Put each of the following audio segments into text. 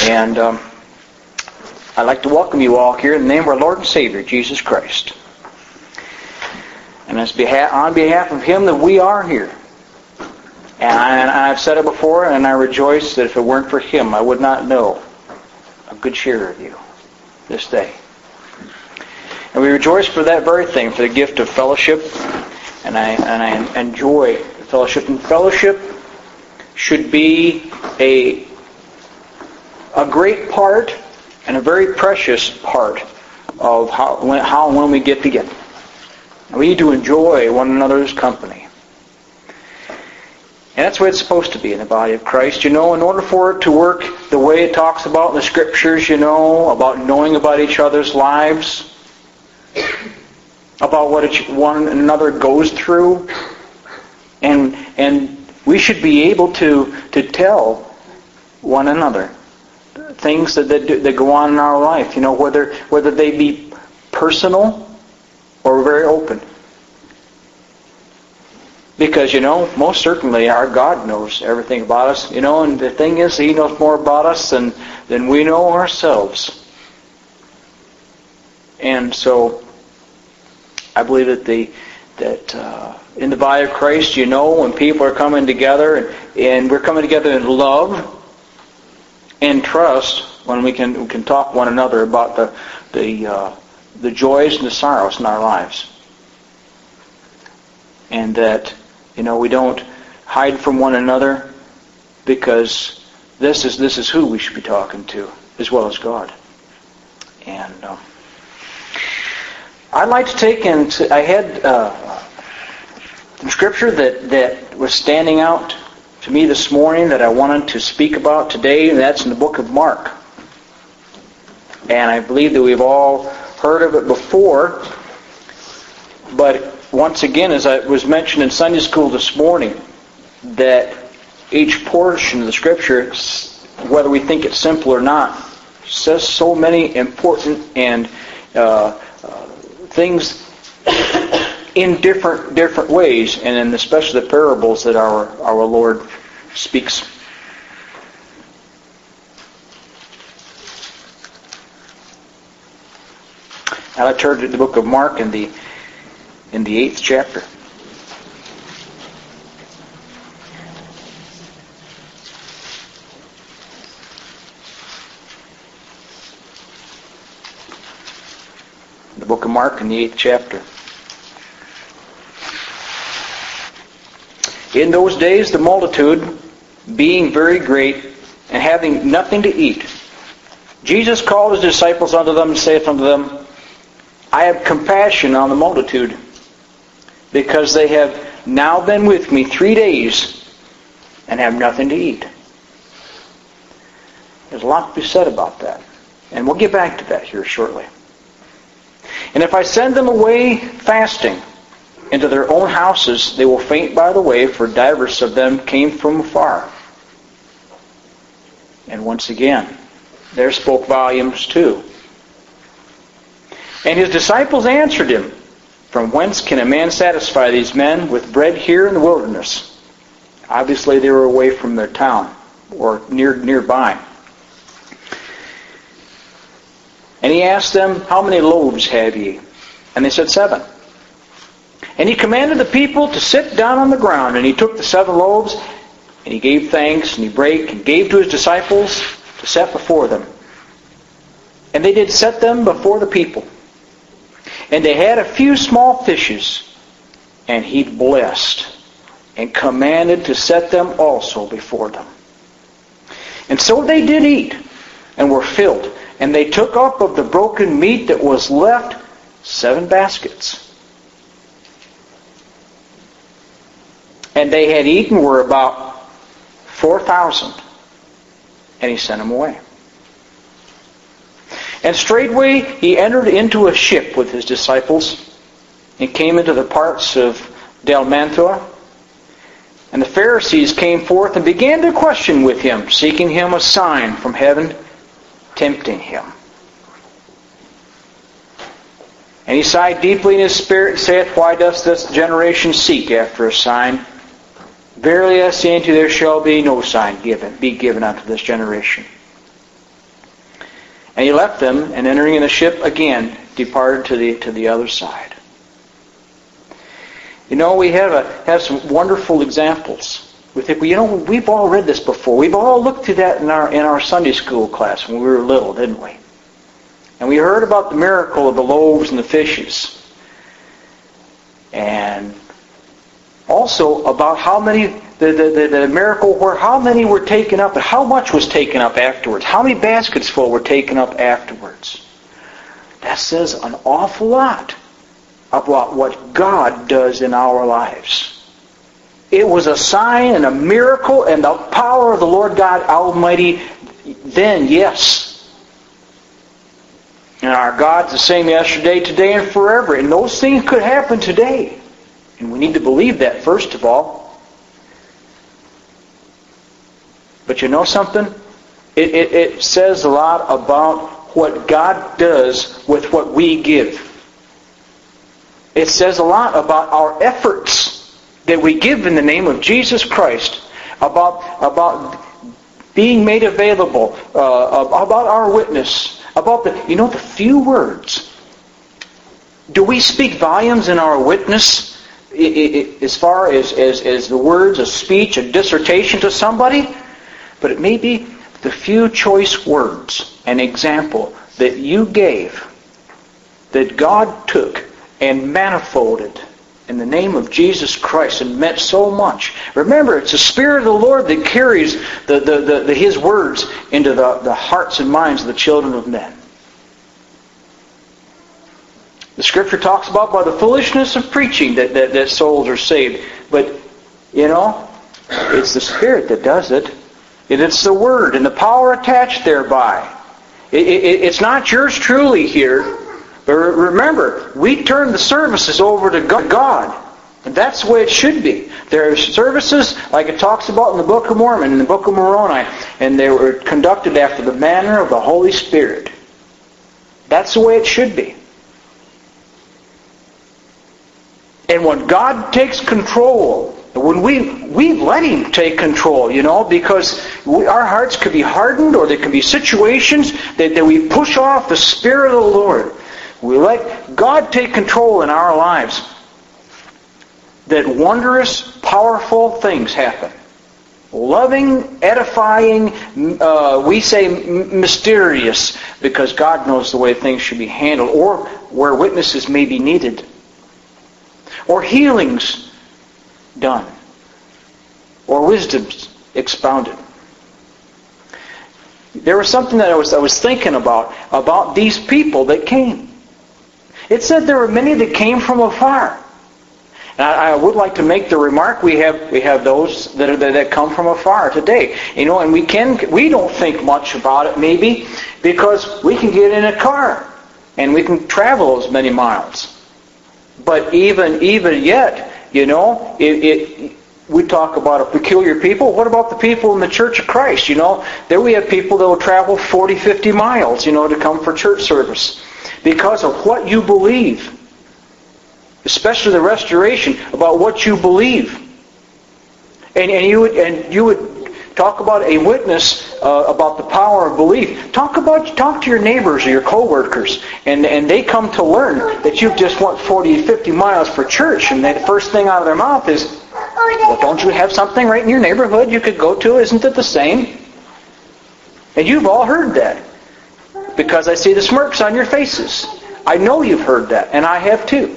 And I'd like to welcome you all here in the name of our Lord and Savior, Jesus Christ. And it's on behalf of Him that we are here. And I've said it before, and I rejoice that if it weren't for Him, I would not know a good share of you this day. And we rejoice for that very thing, for the gift of fellowship. And I enjoy the fellowship. And fellowship should be a great part and a very precious part of how and when we get together. We need to enjoy one another's company. And that's the way it's supposed to be in the body of Christ. In order for it to work the way it talks about in the Scriptures, about knowing about each other's lives, about what one another goes through, and we should be able to tell one another things that go on in our life, whether they be personal or very open. Because, most certainly our God knows everything about us, and the thing is, He knows more about us than we know ourselves. And so, I believe that in the body of Christ, when people are coming together, and we're coming together in love and trust, when we can talk one another about the joys and the sorrows in our lives. And that, we don't hide from one another, because this is who we should be talking to, as well as God. And I'd like to take I had some scripture that was standing out to me this morning that I wanted to speak about today, and that's in the book of Mark. And I believe that we've all heard of it before, but once again, as I was mentioned in Sunday school this morning, that each portion of the Scripture, whether we think it's simple or not, says so many important and things in different ways, and in especially the parables that our Lord speaks. Now I turn to the book of Mark in the 8th chapter. The book of Mark in the 8th chapter. In those days the multitude, being very great, and having nothing to eat, Jesus called His disciples unto them, and saith unto them, I have compassion on the multitude, because they have now been with me 3 days, and have nothing to eat. There's a lot to be said about that. And we'll get back to that here shortly. And if I send them away fasting into their own houses, they will faint by the way, for divers of them came from afar. And once again, there spoke volumes too. And His disciples answered Him, From whence can a man satisfy these men with bread here in the wilderness? Obviously they were away from their town, or nearby. And He asked them, How many loaves have ye? And they said, 7. And He commanded the people to sit down on the ground. And He took the 7 loaves, and He gave thanks, and He brake, and gave to His disciples to set before them. And they did set them before the people. And they had a few small fishes, and He blessed, and commanded to set them also before them. And so they did eat, and were filled. And they took up of the broken meat that was left 7 baskets. And they had eaten were about 4,000. And He sent them away. And straightway He entered into a ship with His disciples, and came into the parts of Dalmanutha. And the Pharisees came forth and began to question with Him, seeking Him a sign from heaven, tempting Him. And He sighed deeply in His spirit, and saith, Why doth this generation seek after a sign? Verily I say unto you, there shall be no sign given unto this generation. And he left them, and entering in the ship again, departed to the other side. You know, we have some wonderful examples. We think, we've all read this before. We've all looked through that in our Sunday school class when we were little, didn't we? And we heard about the miracle of the loaves and the fishes. And also about how many, the miracle where how many were taken up and how much was taken up afterwards. How many baskets full were taken up afterwards. That says an awful lot about what God does in our lives. It was a sign and a miracle and the power of the Lord God Almighty then, yes. And our God's the same yesterday, today, and forever. And those things could happen today. And we need to believe that, first of all. But you know something? It says a lot about what God does with what we give. It says a lot about our efforts that we give in the name of Jesus Christ, about being made available, about our witness, about the few words. Do we speak volumes in our witness as far as the words, a speech, a dissertation to somebody? But it may be the few choice words, an example that you gave, that God took and manifolded in the name of Jesus Christ and meant so much. Remember, it's the Spirit of the Lord that carries His words into the hearts and minds of the children of men. The Scripture talks about by the foolishness of preaching that souls are saved. But, it's the Spirit that does it. It's the Word and the power attached thereby. It's not yours truly here. But remember, we turn the services over to God. And that's the way it should be. There are services, like it talks about in the Book of Mormon, in the Book of Moroni, and they were conducted after the manner of the Holy Spirit. That's the way it should be. And when God takes control, when we let Him take control, because our hearts could be hardened, or there could be situations that we push off the Spirit of the Lord. We let God take control in our lives, that wondrous, powerful things happen. Loving, edifying, we say mysterious, because God knows the way things should be handled, or where witnesses may be needed. Or healings done. Or wisdoms expounded. There was something that I was thinking about these people that came. It said there were many that came from afar. And I would like to make the remark, we have those that come from afar today. And we don't think much about it maybe, because we can get in a car and we can travel those many miles. But even yet, we talk about a peculiar people. What about the people in the Church of Christ? There we have people that will travel 40, 50 miles, to come for church service. Because of what you believe. Especially the restoration, about what you believe. And you would talk about a witness about the power of belief. Talk to your neighbors or your co-workers, and they come to learn that you just want 40, 50 miles for church, and the first thing out of their mouth is, well, don't you have something right in your neighborhood you could go to? Isn't it the same? And you've all heard that. Because I see the smirks on your faces. I know you've heard that, and I have too.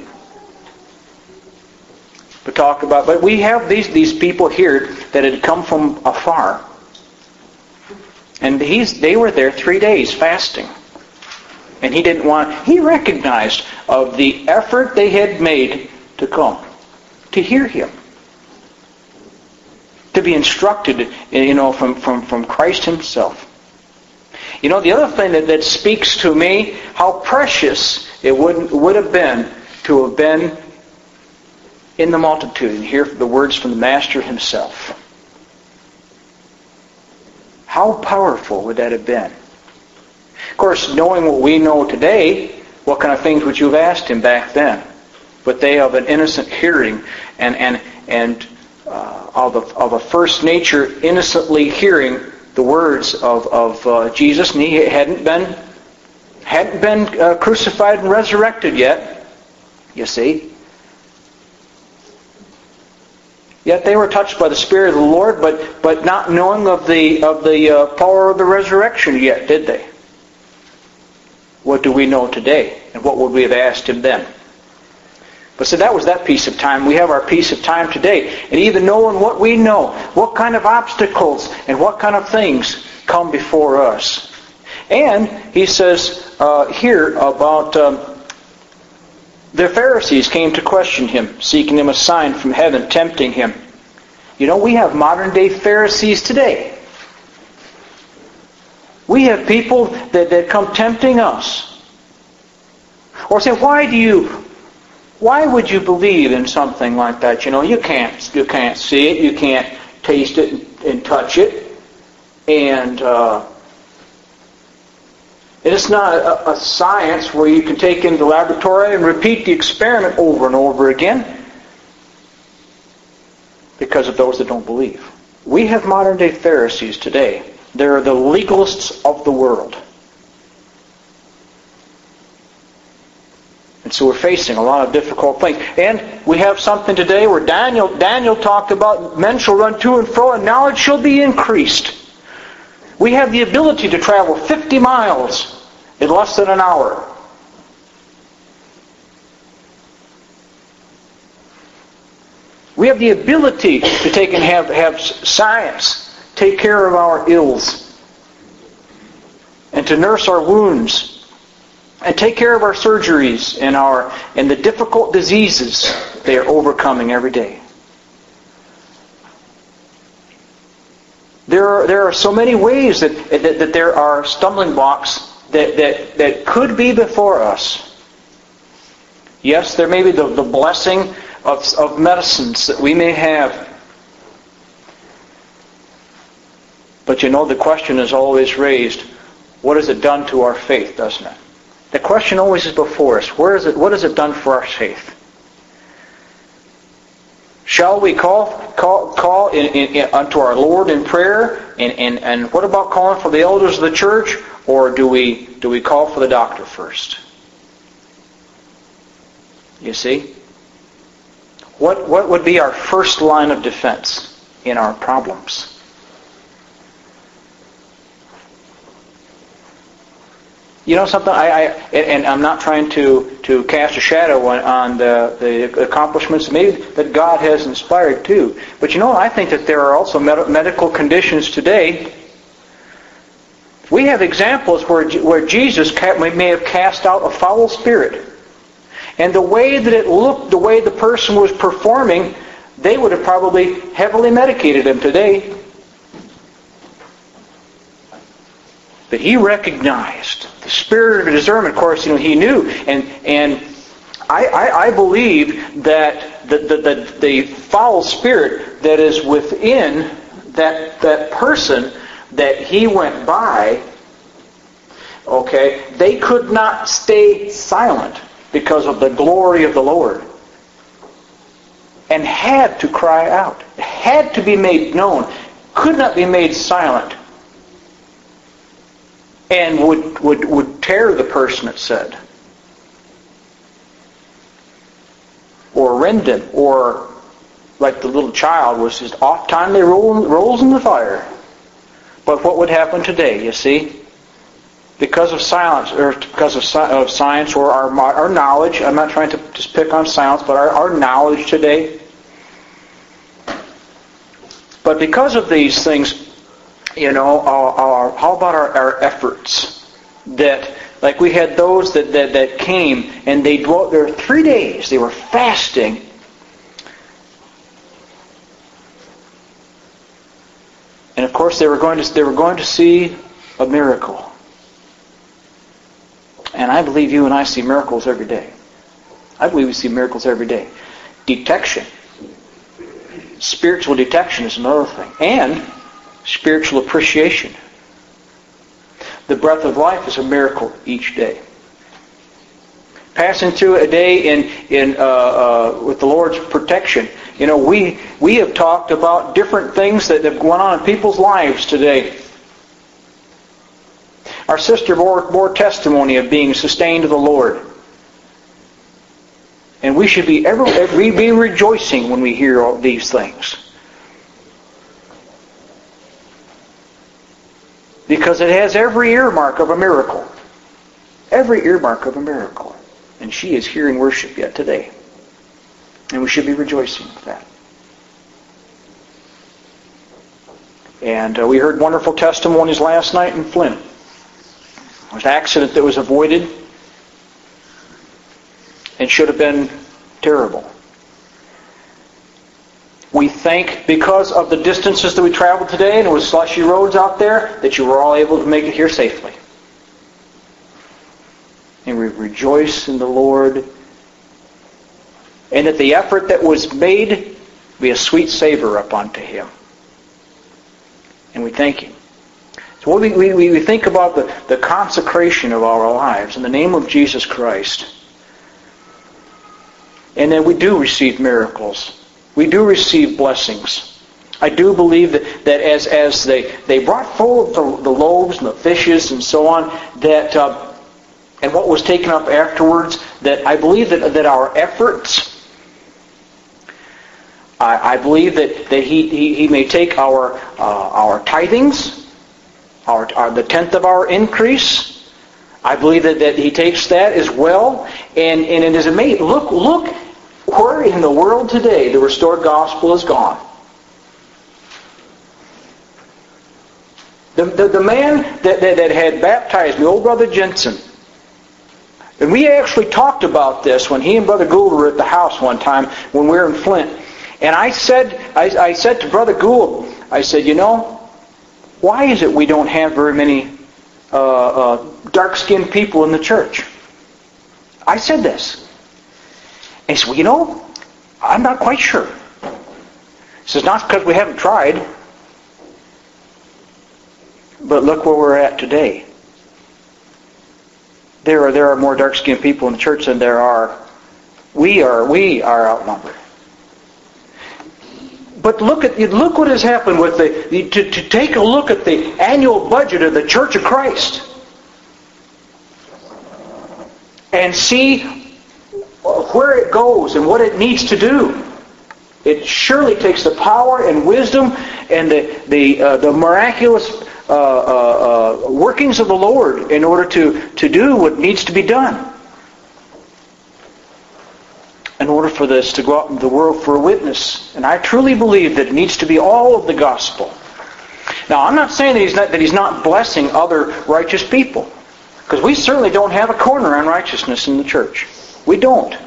But we have these people here that had come from afar. And they were there 3 days fasting. And he recognized of the effort they had made to come, to hear Him. To be instructed, from Christ Himself. The other thing that speaks to me, how precious it would have been to have been in the multitude and hear the words from the Master Himself. How powerful would that have been? Of course, knowing what we know today, what kind of things would you have asked Him back then? But they of an innocent hearing and of a first nature innocently hearing the words of Jesus, and he hadn't been hadn't been crucified and resurrected yet, you see. Yet they were touched by the Spirit of the Lord, but not knowing of the power of the resurrection yet, did they? What do we know today? And what would we have asked him then? But so that was that piece of time. We have our piece of time today. And even knowing what we know, what kind of obstacles and what kind of things come before us. And he says here about the Pharisees came to question him, seeking him a sign from heaven, tempting him. You know, we have modern day Pharisees today. We have people that come tempting us. Or say, why would you believe in something like that? You know, you can't see it, you can't taste it and touch it. And it's not a science where you can take into the laboratory and repeat the experiment over and over again because of those that don't believe. We have modern day Pharisees today. They're the legalists of the world. And so we're facing a lot of difficult things. And we have something today where Daniel talked about men shall run to and fro and knowledge shall be increased. We have the ability to travel 50 miles in less than an hour. We have the ability to take and have science take care of our ills and to nurse our wounds and take care of our surgeries and the difficult diseases they are overcoming every day. There are so many ways that there are stumbling blocks that could be before us. Yes, there may be the blessing of medicines that we may have. But you know, the question is always raised, what has it done to our faith, doesn't it? The question always is before us, what has it done for our faith? Shall we call unto our Lord in prayer? And what about calling for the elders of the church? Or do we call for the doctor first? You see? What would be our first line of defense in our problems? You know something? And I'm not trying to cast a shadow on the accomplishments maybe that God has inspired too. But you know, I think that there are also medical conditions today. We have examples where Jesus may have cast out a foul spirit. And the way that it looked, the way the person was performing, they would have probably heavily medicated him today. But he recognized the spirit of discernment. Of course, you know, he knew, and I believe that the foul spirit that is within that person that he went by, okay, they could not stay silent because of the glory of the Lord, and had to cry out, had to be made known, could not be made silent. And would tear the person, it said. Or rend him. Or, like the little child, was just oft time they rolls in the fire. But what would happen today, you see? Because of silence, or because of science, or our knowledge, I'm not trying to just pick on science, but our knowledge today. But because of these things, you know, how about our efforts? That, like we had those that came and they dwelt there 3 days. They were fasting. And of course, they were going to see a miracle. And I believe you and I see miracles every day. I believe we see miracles every day. Detection. Spiritual detection is another thing. And spiritual appreciation. The breath of life is a miracle each day. Passing through a day in with the Lord's protection. You know, we have talked about different things that have gone on in people's lives today. Our sister bore testimony of being sustained of the Lord. And we should be be rejoicing when we hear all these things. Because it has every earmark of a miracle. Every earmark of a miracle. And she is hearing worship yet today. And we should be rejoicing with that. And we heard wonderful testimonies last night in Flint. There was an accident that was avoided and should have been terrible. We thank, because of the distances that we traveled today, and it was slushy roads out there, that you were all able to make it here safely. And we rejoice in the Lord. And that the effort that was made be a sweet savor up unto Him. And we thank Him. So we think about the consecration of our lives in the name of Jesus Christ. And then we do receive miracles. We do receive blessings. I do believe that as they brought forth the loaves and the fishes and so on, that and what was taken up afterwards, that I believe that our efforts, I believe that He may take our tithings, the tenth of our increase. I believe that He takes that as well, and it is amazing. Look where in the world today the restored gospel is gone. The man that had baptized me, old Brother Jensen, and we actually talked about this when he and Brother Gould were at the house one time when we were in Flint. And I said to Brother Gould, I said, why is it we don't have very many dark-skinned people in the church? I said this. And he said, well, I'm not quite sure. He says, not because we haven't tried, but look where we're at today. There are more dark-skinned people in the church than there are. We are outnumbered. But look what has happened with to take a look at the annual budget of the Church of Christ and see where it goes and what it needs to do. It surely takes the power and wisdom and the miraculous workings of the Lord in order to do what needs to be done. In order for this to go out into the world for a witness. And I truly believe that it needs to be all of the gospel. Now, I'm not saying that He's not blessing other righteous people. Because we certainly don't have a corner on righteousness in the church. We don't.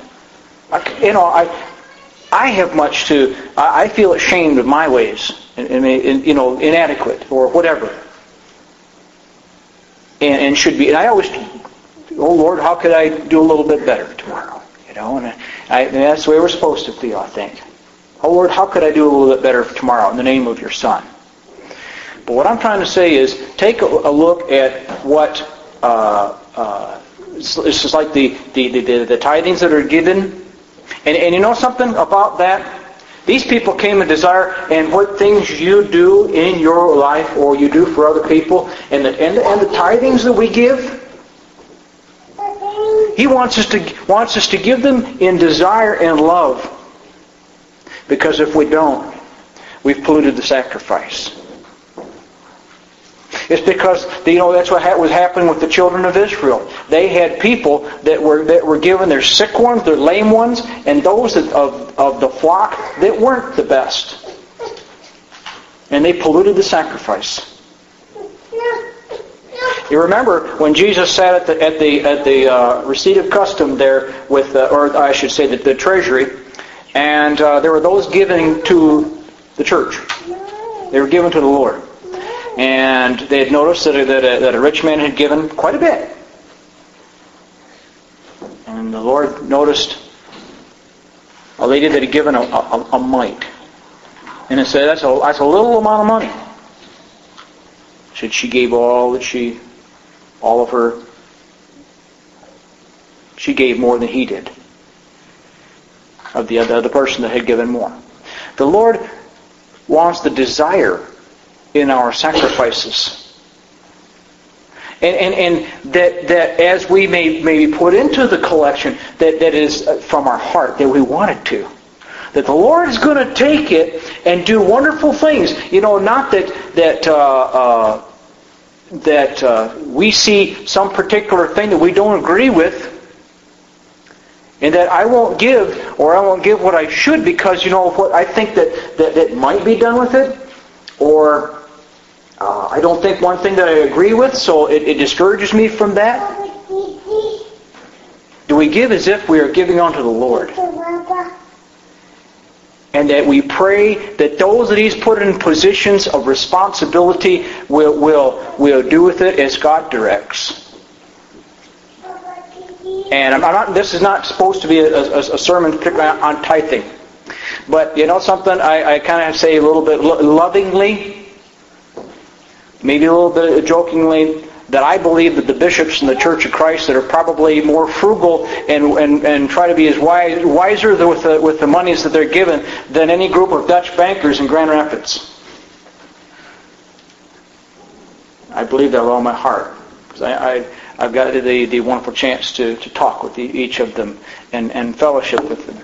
I have much to... I feel ashamed of my ways. Inadequate or whatever. And should be... And I always... Oh, Lord, how could I do a little bit better tomorrow? And that's the way we're supposed to feel, I think. Oh, Lord, how could I do a little bit better tomorrow in the name of your Son? But what I'm trying to say is, take a look at what... this is like the tithings that are given. And you know something about that? These people came in desire, and what things you do in your life or you do for other people, and the tithings that we give, He wants us to give them in desire and love. Because if we don't, we've polluted the sacrifice. It's because that's what was happening with the children of Israel. They had people that were given their sick ones, their lame ones, and those of the flock that weren't the best. And they polluted the sacrifice. You remember when Jesus sat at the receipt of custom there with, or I should say the treasury, and there were those giving to the church. They were given to the Lord. And they had noticed that a rich man had given quite a bit. And the Lord noticed a lady that had given a mite. And it said, that's a little amount of money. Said she gave she gave more than he did. Of the other person that had given more. The Lord wants the desire in our sacrifices. And that as we may put into the collection, that is from our heart, that we want it to. That the Lord is going to take it and do wonderful things. Not that we see some particular thing that we don't agree with, and that I won't give, or I won't give what I should because, what I think that might be done with it, or I don't think one thing that I agree with, so it discourages me from that. Do we give as if we are giving unto the Lord? And that we pray that those that He's put in positions of responsibility will do with it as God directs. And this is not supposed to be a sermon particularly on tithing. But something, I kind of say a little bit lovingly, maybe a little bit jokingly, that I believe that the bishops in the Church of Christ that are probably more frugal and try to be as wiser with the monies that they're given than any group of Dutch bankers in Grand Rapids. I believe that with all my heart. Because I've got the wonderful chance to talk with each of them and fellowship with them.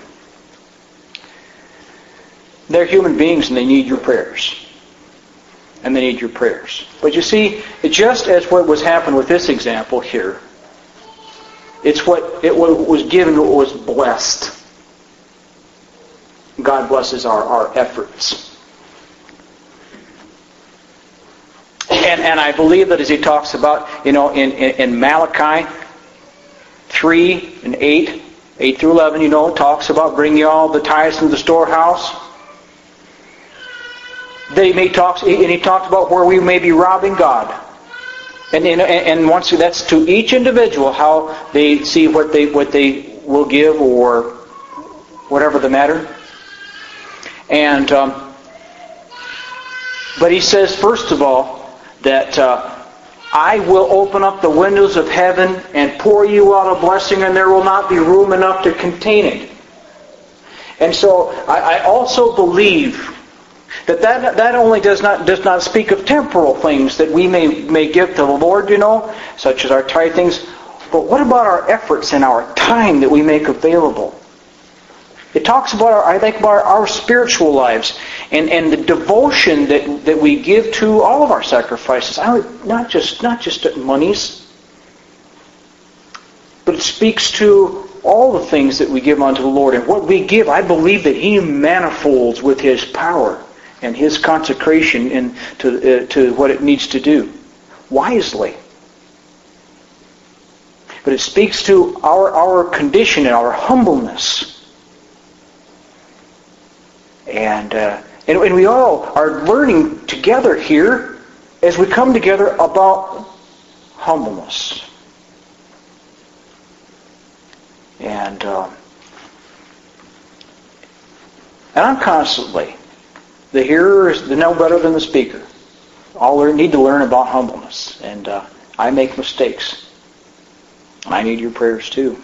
They're human beings and they need your prayers. And they need your prayers. But you see, just as what was happened with this example here, it's what was given, what was blessed. God blesses our efforts. And I believe that as he talks about, in Malachi 3 and 8 through 11, it talks about bringing all the tithes into the storehouse. He talks about where we may be robbing God. And once that's to each individual, how they see what they will give or whatever the matter. And but he says, first of all, that I will open up the windows of heaven and pour you out a blessing, and there will not be room enough to contain it. And so I also believe that only does not speak of temporal things that we may give to the Lord, such as our tithings. But what about our efforts and our time that we make available? It talks about our spiritual lives and the devotion that we give to all of our sacrifices. Not just monies, but it speaks to all the things that we give unto the Lord. And what we give, I believe that He manifolds with His power and His consecration to what it needs to do, wisely. But it speaks to our condition and our humbleness. And we all are learning together here as we come together about humbleness. And I'm constantly, the hearer is no better than the speaker. All need to learn about humbleness. And I make mistakes. I need your prayers too.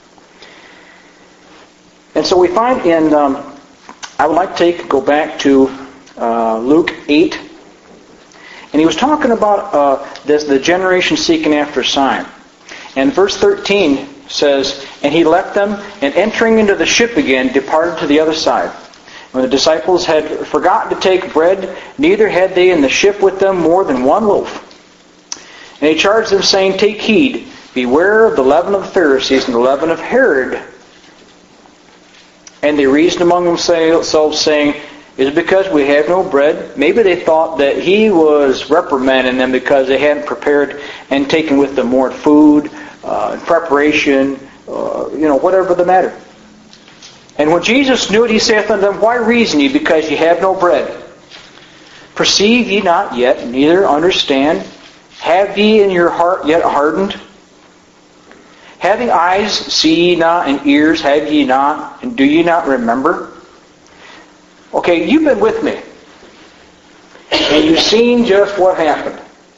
And so we find in, I would like to go back to Luke 8. And he was talking about the generation seeking after a sign. And verse 13 says, and he left them, and entering into the ship again, departed to the other side. When the disciples had forgotten to take bread, neither had they in the ship with them more than one loaf. And he charged them, saying, take heed, beware of the leaven of the Pharisees and the leaven of Herod. And they reasoned among themselves, saying, is it because we have no bread? Maybe they thought that he was reprimanding them because they hadn't prepared and taken with them more food, preparation, whatever the matter. And when Jesus knew it, he saith unto them, why reason ye because ye have no bread? Perceive ye not yet, neither understand? Have ye in your heart yet hardened? Having eyes, see ye not, and ears, have ye not, and do ye not remember? Okay, you've been with me. And you've seen just what happened.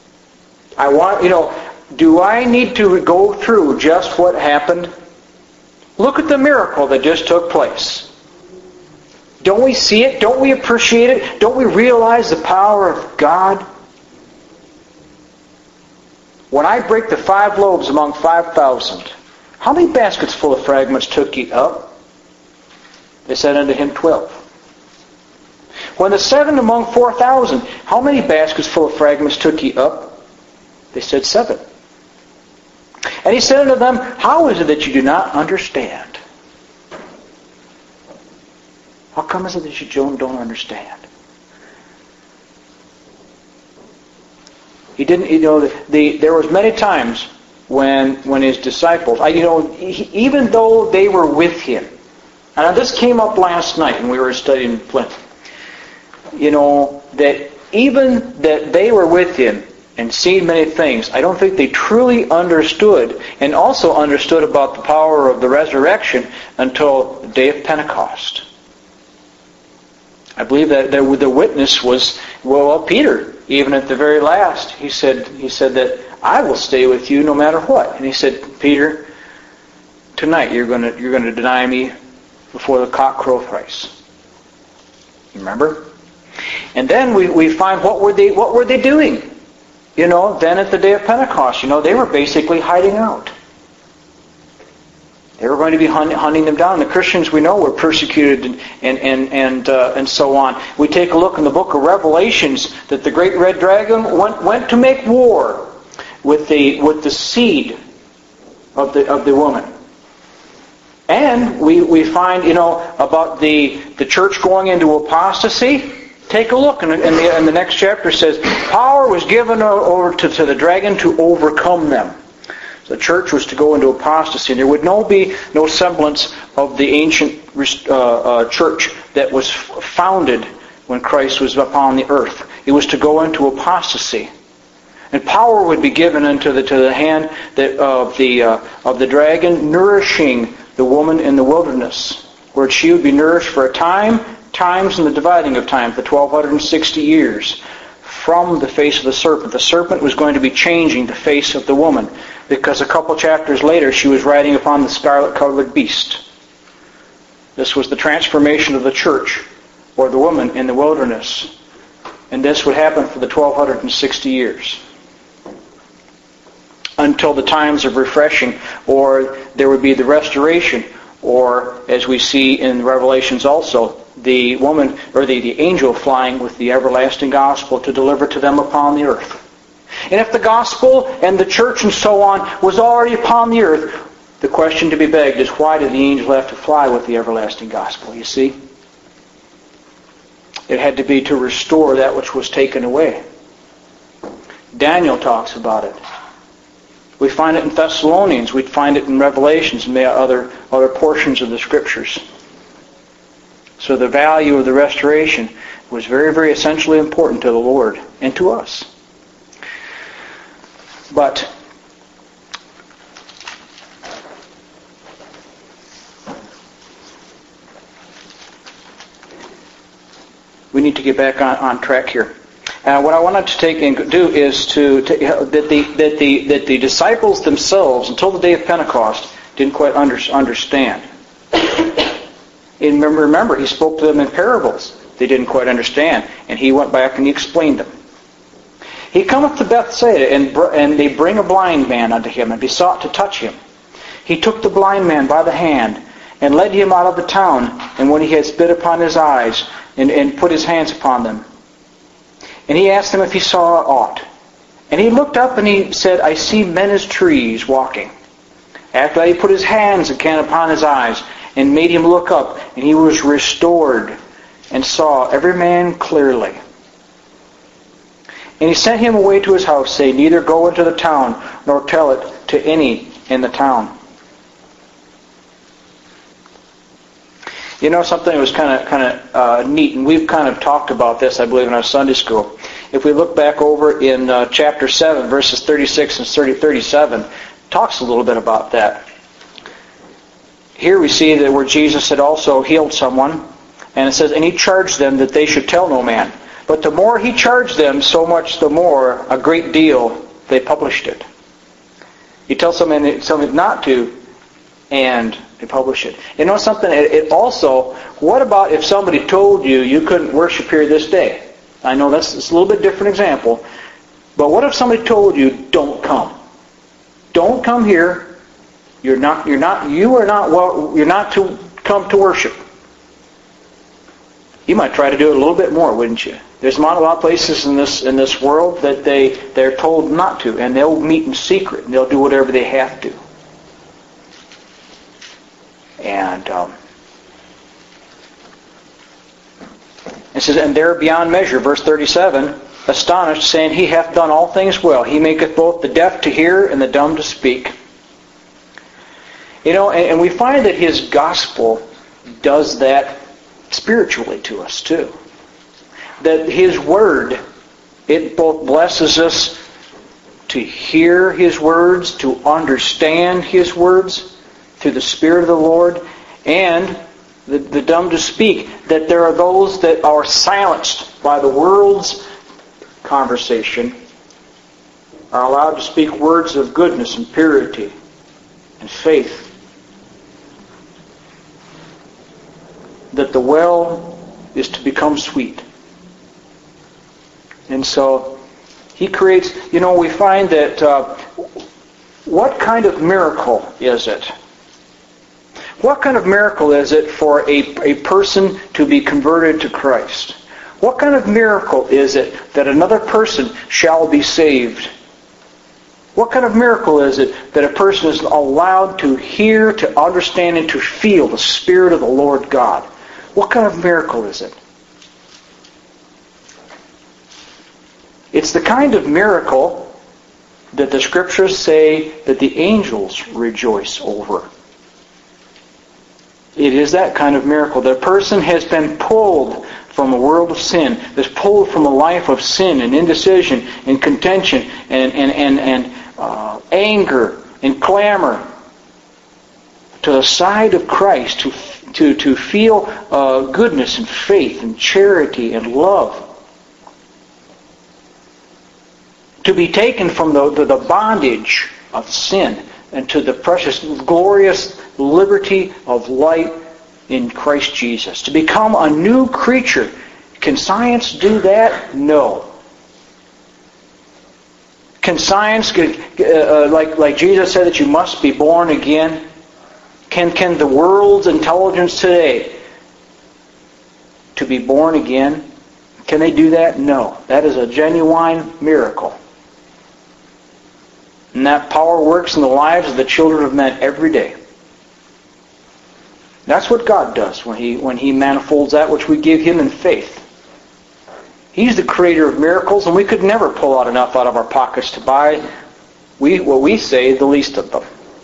Do I need to go through just what happened? Look at the miracle that just took place. Don't we see it? Don't we appreciate it? Don't we realize the power of God? when I break the 5 loaves among 5,000, how many baskets full of fragments took ye up? They said unto him, 12. When the 7 among 4,000, how many baskets full of fragments took ye up? They said 7. And he said unto them, how is it that you do not understand? How come is it that you don't understand? He didn't, there was many times when his disciples, even though they were with him, and this came up last night when we were studying Flint, that even that they were with him and seen many things, I don't think they truly understood and also understood about the power of the resurrection until the day of Pentecost. I believe that the witness was, Peter, even at the very last, he said that I will stay with you no matter what. And he said, Peter, tonight you're going to deny me before the cock crow thrice. Remember? And then we find what were they doing? Then at the day of Pentecost, they were basically hiding out. They were going to be hunting them down. The Christians we know were persecuted and so on. We take a look in the book of Revelations that the great red dragon went to make war with the seed of the woman. And we find about the church going into apostasy. Take a look, and the next chapter says power was given over to the dragon to overcome them. The church was to go into apostasy. There would be no semblance of the ancient church that was founded when Christ was upon the earth. It was to go into apostasy. And power would be given into the hand of the dragon, nourishing the woman in the wilderness, where she would be nourished for a times and the dividing of time, for 1,260 years, from the face of the serpent. The serpent was going to be changing the face of the woman, because a couple chapters later she was riding upon the scarlet-colored beast. This was the transformation of the church, or the woman in the wilderness. And this would happen for the 1,260 years. Until the times of refreshing, or there would be the restoration, or as we see in Revelations also, the woman, or the angel flying with the everlasting gospel to deliver to them upon the earth. And if the gospel and the church and so on was already upon the earth, the question to be begged is, why did the angel have to fly with the everlasting gospel? You see? It had to be to restore that which was taken away. Daniel talks about it. We find it in Thessalonians. We find it in Revelations and other portions of the Scriptures. So the value of the restoration was very, very essentially important to the Lord and to us. But we need to get back on track here. What I wanted to take and do is that the disciples themselves, until the day of Pentecost, didn't quite understand. And remember, he spoke to them in parables. They didn't quite understand, and he went back and he explained them. He cometh to Bethsaida, and they bring a blind man unto him, and besought to touch him. He took the blind man by the hand, and led him out of the town, and when he had spit upon his eyes, and put his hands upon them, and he asked him if he saw aught. And he looked up and he said, I see men as trees walking. After that he put his hands again upon his eyes and made him look up, and he was restored and saw every man clearly. And he sent him away to his house, saying, neither go into the town, nor tell it to any in the town. You know something that was kind of neat, and we've kind of talked about this, I believe, in our Sunday school. If we look back over in chapter 7, verses 36 and 37, talks a little bit about that. Here we see that where Jesus had also healed someone, and it says, and he charged them that they should tell no man. But the more he charged them, so much the more, a great deal, they published it. He tells something not to, and they publish it. You know something? It also, what about if somebody told you you couldn't worship here this day? I know it's a little bit different example, but what if somebody told you don't come? don't come here. You are not to come to worship. You might try to do it a little bit more, wouldn't you? There's not a lot of places in this world that they're told not to, and they'll meet in secret and they'll do whatever they have to. And it says, and there beyond measure, verse 37, astonished, saying, He hath done all things well. He maketh both the deaf to hear and the dumb to speak. And we find that His gospel does that spiritually to us too. That His Word, it both blesses us to hear His words, to understand His words through the Spirit of the Lord, and the dumb to speak. That there are those that are silenced by the world's conversation, are allowed to speak words of goodness and purity and faith. That the well is to become sweet. And so He creates, we find that what kind of miracle is it? What kind of miracle is it for a person to be converted to Christ? What kind of miracle is it that another person shall be saved? What kind of miracle is it that a person is allowed to hear, to understand, and to feel the Spirit of the Lord God? What kind of miracle is it? It's the kind of miracle that the Scriptures say that the angels rejoice over. It is that kind of miracle. The person has been pulled from a world of sin, is pulled from a life of sin and indecision and contention and anger and clamor to the side of Christ to feel goodness and faith and charity and love. To be taken from the bondage of sin and to the precious, glorious liberty of light in Christ Jesus. To become a new creature. Can science do that? No. Can science, like Jesus said that you must be born again? Can the world's intelligence today to be born again, can they do that? No. That is a genuine miracle. And that power works in the lives of the children of men every day. That's what God does when He manifolds that which we give Him in faith. He's the creator of miracles, and we could never pull out enough out of our pockets to buy what we say the least of them.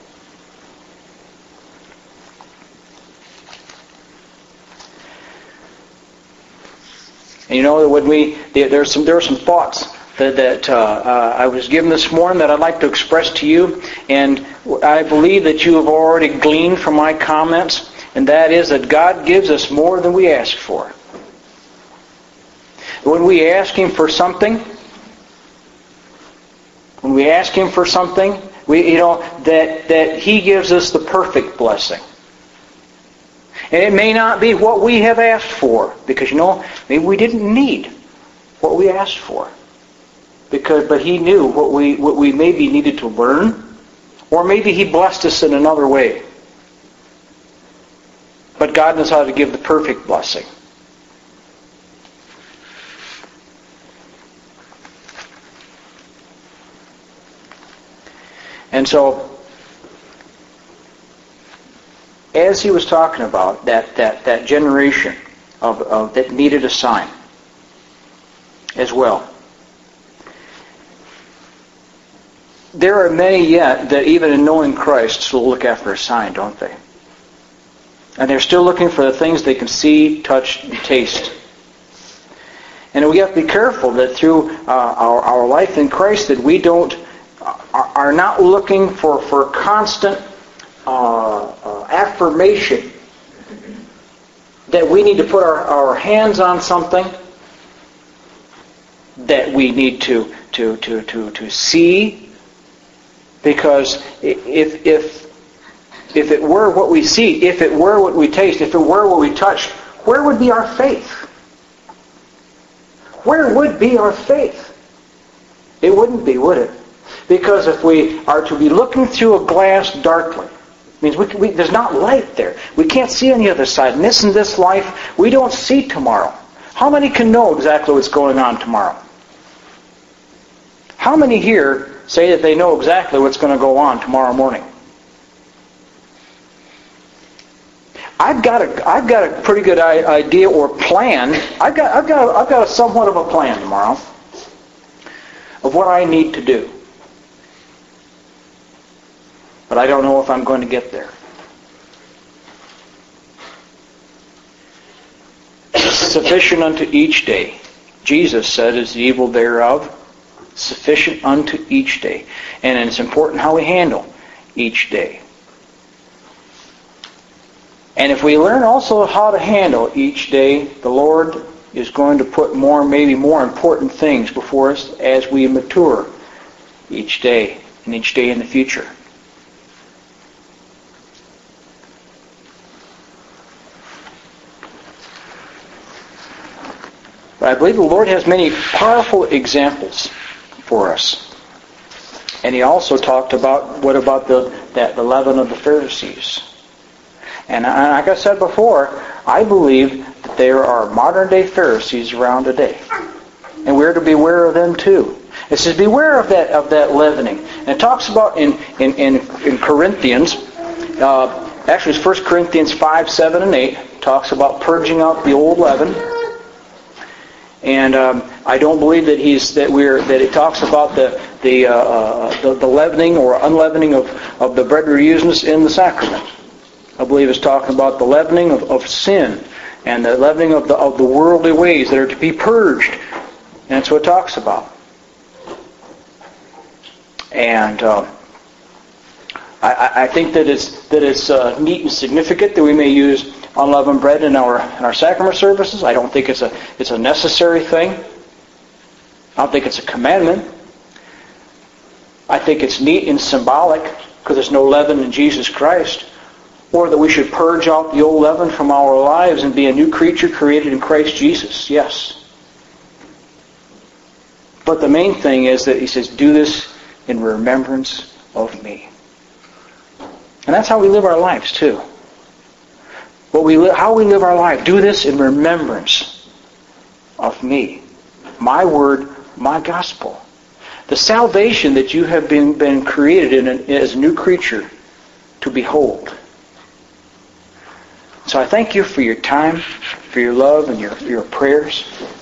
And when there are some thoughts that I was given this morning that I'd like to express to you, and I believe that you have already gleaned from my comments, and that is that God gives us more than we ask for. When we ask Him for something, that He gives us the perfect blessing. And it may not be what we have asked for, because maybe we didn't need what we asked for. But He knew what we maybe needed to learn, or maybe He blessed us in another way. But God knows how to give the perfect blessing. And so, as he was talking about that generation of that needed a sign as well, there are many yet that even in knowing Christ still look after a sign, don't they? And they're still looking for the things they can see, touch, and taste. And we have to be careful that through our life in Christ that we are not looking for constant affirmation that we need to put our hands on something, that we need to see, because if it were what we see, if it were what we taste, if it were what we touch, where would be our faith? Where would be our faith? It wouldn't be, would it? Because if we are to be looking through a glass darkly, it means there's not light there. We can't see on the other side. And this life, we don't see tomorrow. How many can know exactly what's going on tomorrow? How many here say that they know exactly what's going to go on tomorrow morning? I've got a pretty good idea or plan. I've got a somewhat of a plan tomorrow of what I need to do. But I don't know if I'm going to get there. Sufficient unto each day. Jesus said, is the evil thereof. Sufficient unto each day. And it's important how we handle each day. And if we learn also how to handle each day, the Lord is going to put maybe more important things before us as we mature each day and each day in the future. But I believe the Lord has many powerful examples for us. And He also talked about, what about the leaven of the Pharisees? And like I said before, I believe that there are modern-day Pharisees around today. And we're to beware of them too. It says, beware of that leavening. And it talks about in Corinthians, actually it's 1 Corinthians 5, 7, and 8, talks about purging out the old leaven. And I don't believe that it talks about the leavening or unleavening of the bread we're using in the sacrament. I believe it's talking about the leavening of sin and the leavening of the worldly ways that are to be purged. And that's what it talks about. And I think that it's neat and significant that we may use unleavened bread in our sacrament services. I don't think it's a necessary thing. I don't think it's a commandment. I think it's neat and symbolic because there's no leaven in Jesus Christ. Or that we should purge out the old leaven from our lives and be a new creature created in Christ Jesus. Yes. But the main thing is that He says, do this in remembrance of me. And that's how we live our lives too. How we live our life. Do this in remembrance of me. My word, my gospel. The salvation that you have been created in as a new creature to behold. So I thank you for your time, for your love, and your prayers.